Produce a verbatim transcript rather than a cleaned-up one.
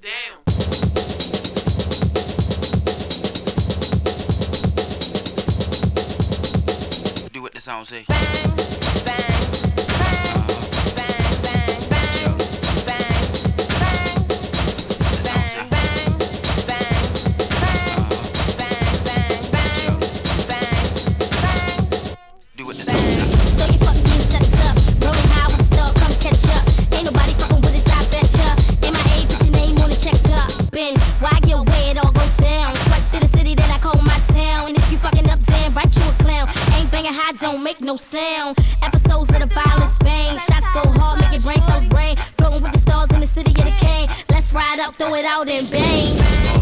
Do what the song say. Don't make no sound. Episodes of the violence bang. Shots go hard, make your brain cells brain. Floating with the stars in the city of the cane. Let's ride up, throw it out and bang.